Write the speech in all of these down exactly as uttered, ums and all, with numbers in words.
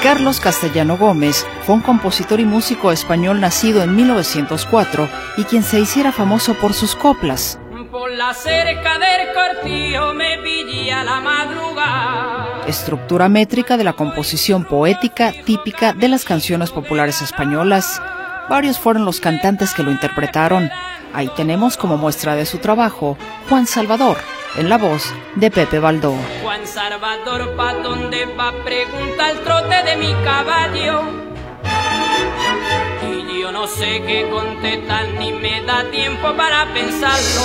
Carlos Castellano Gómez fue un compositor y músico español nacido en mil novecientos cuatro y quien se hiciera famoso por sus coplas. Por la cerca del cortijo me pillé la madrugada. Estructura métrica de la composición poética típica de las canciones populares españolas. Varios fueron los cantantes que lo interpretaron. Ahí tenemos como muestra de su trabajo Juan Salvador, en la voz de Pepe Baldó. Juan Salvador, ¿pa' dónde va? Pregunta el trote de mi caballo. Y yo no sé qué contestar, ni me da tiempo para pensarlo.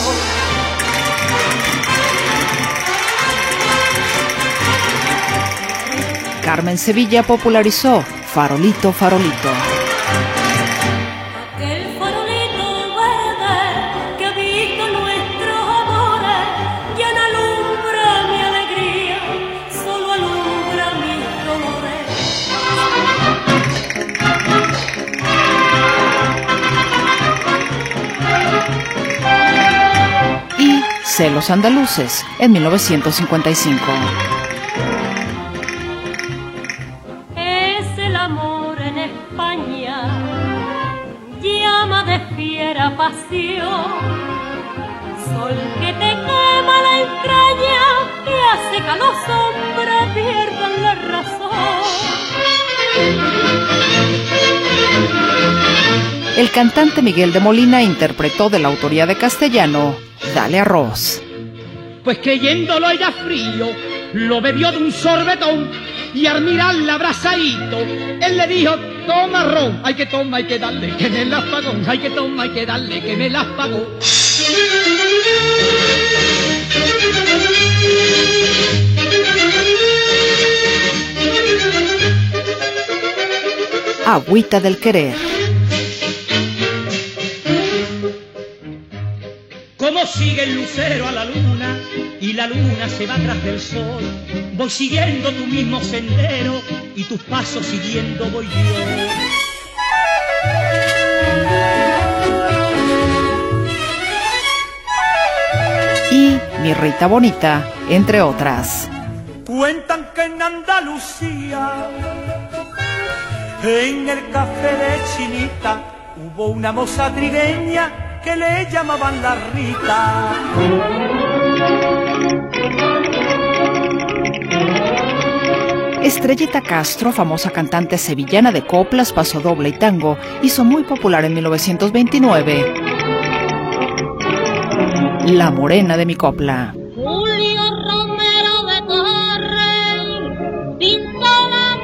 Carmen Sevilla popularizó Farolito, farolito. Celos andaluces, en mil novecientos cincuenta y cinco. Es el amor en España, llama de fiera pasión, sol que te quema la entraña y hace que los hombres pierdan la razón. El cantante Miguel de Molina interpretó de la autoría de Castellano Dale Arroz. Pues creyéndolo ella frío, lo bebió de un sorbetón y al mirarla abrazadito, él le dijo, toma ron, hay que tomar, hay que darle, que me la pagó, hay que tomar, hay que darle, que me la pagó. Agüita del querer. Como sigue el lucero a la luna y la luna se va tras del sol, voy siguiendo tu mismo sendero y tus pasos siguiendo voy yo. Y Mi Rita Bonita, entre otras. Cuentan que en Andalucía, en el café de Chinita, hubo una moza trigueña que le llamaban la Rita. Estrellita Castro, famosa cantante sevillana de coplas, pasodoble y tango, hizo muy popular en mil novecientos veintinueve La Morena de mi Copla. Julio Romero de Torres pintó la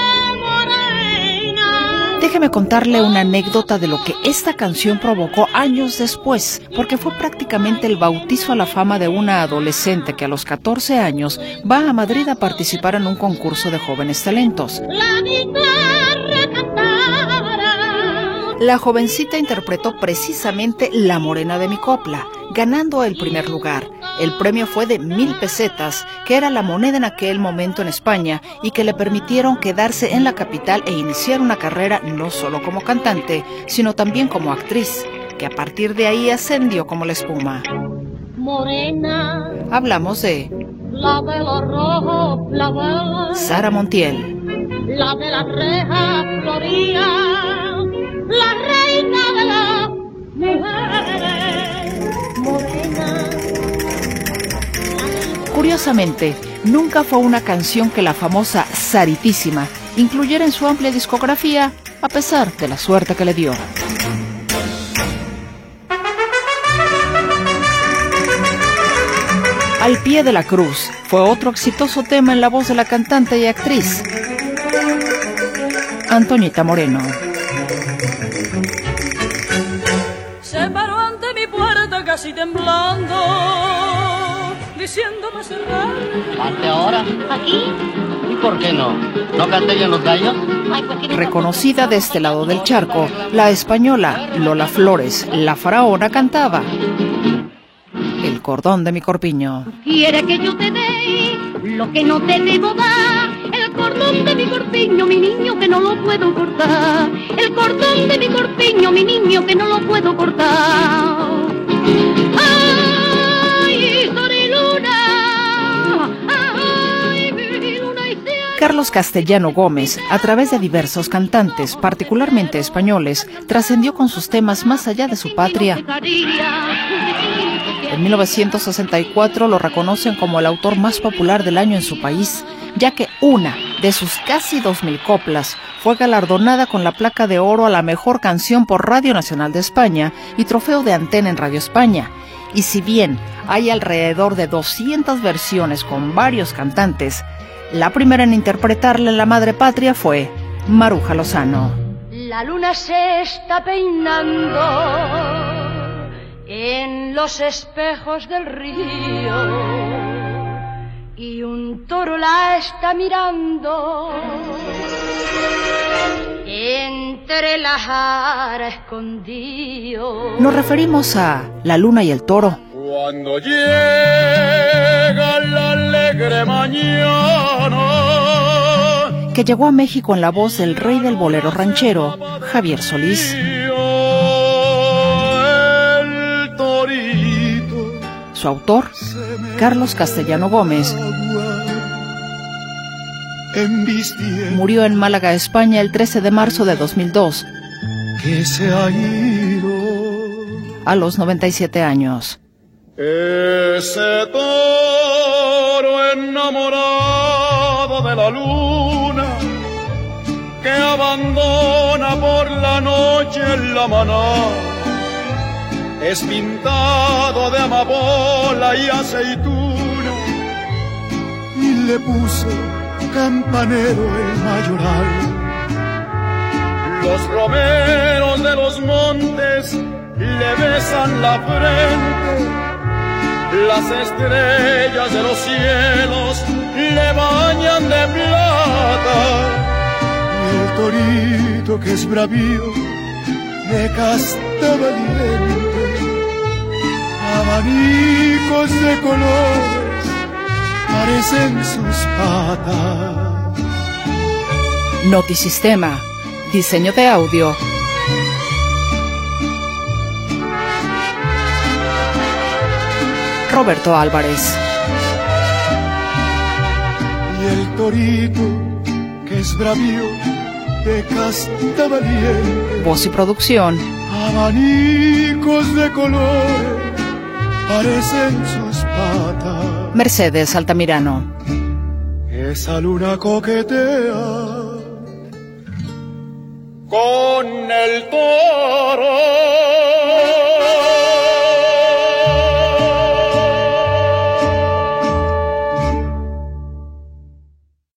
morena. Déjeme contarle una anécdota de lo que esta canción provocó años después, porque fue prácticamente el bautizo a la fama de una adolescente que a los catorce años va a Madrid a participar en un concurso de jóvenes talentos. La guitarra cantara. La jovencita interpretó precisamente La Morena de mi Copla, ganando el primer lugar. El premio fue de mil pesetas, que era la moneda en aquel momento en España y que le permitieron quedarse en la capital e iniciar una carrera no solo como cantante, sino también como actriz, que a partir de ahí ascendió como la espuma. Morena, Hablamos de la de los rojos, la de Sara Montiel. la de las rejas floría, la reina de las mujeres, morena. Curiosamente, nunca fue una canción que la famosa Saritísima incluyera en su amplia discografía, a pesar de la suerte que le dio. Al pie de la cruz fue otro exitoso tema en la voz de la cantante y actriz Antoñita Moreno. Se paró ante mi puerta casi temblando, diciéndome cerrar. ¿Ante ahora? ¿Aquí? ¿Y por qué no? ¿No canté yo en los gallos? Reconocida de este lado del charco, la española Lola Flores, la faraona, cantaba El cordón de mi corpiño. Quiere que yo te dé lo que no te debo dar. El cordón de mi corpiño, mi niño, que no lo puedo cortar. El cordón de mi corpiño, mi niño, que no lo puedo cortar. ¡Ay, Soriluna! ¡Ay, mi luna y cielo! Carlos Castellano Gómez, a través de diversos cantantes, particularmente españoles, trascendió con sus temas más allá de su patria. En mil novecientos sesenta y cuatro lo reconocen como el autor más popular del año en su país, ya que una de sus casi dos mil coplas fue galardonada con la placa de oro a la mejor canción por Radio Nacional de España y trofeo de antena en Radio España. Y si bien hay alrededor de doscientas versiones con varios cantantes, la primera en interpretarla en la madre patria fue Maruja Lozano. La luna se está peinando en los espejos del río y un toro la está mirando entre las aras escondido. Nos referimos a La luna y el toro. Cuando llega la alegre mañana, que llegó a México en la voz del rey del bolero ranchero, Javier Solís. el torito Su autor, Carlos Castellano Gómez, murió en Málaga, España, el trece de marzo de dos mil dos, que se ha ido. a los noventa y siete años. Ese toro enamorado de la luna que abandona por la noche en la maná es pintado de amapola y aceituna y le puso campanero el mayoral. Los romeros de los montes le besan la frente, las estrellas de los cielos le bañan de plata. Y el torito que es bravío, de casta valiente, abanicos de colores parecen sus patas. Notisistema, diseño de audio, Roberto Álvarez. Y el torito que es bravío, de casta valiente, Voz y producción, abanicos de colores parecen sus patas. Mercedes Altamirano. Esa luna coquetea con el toro.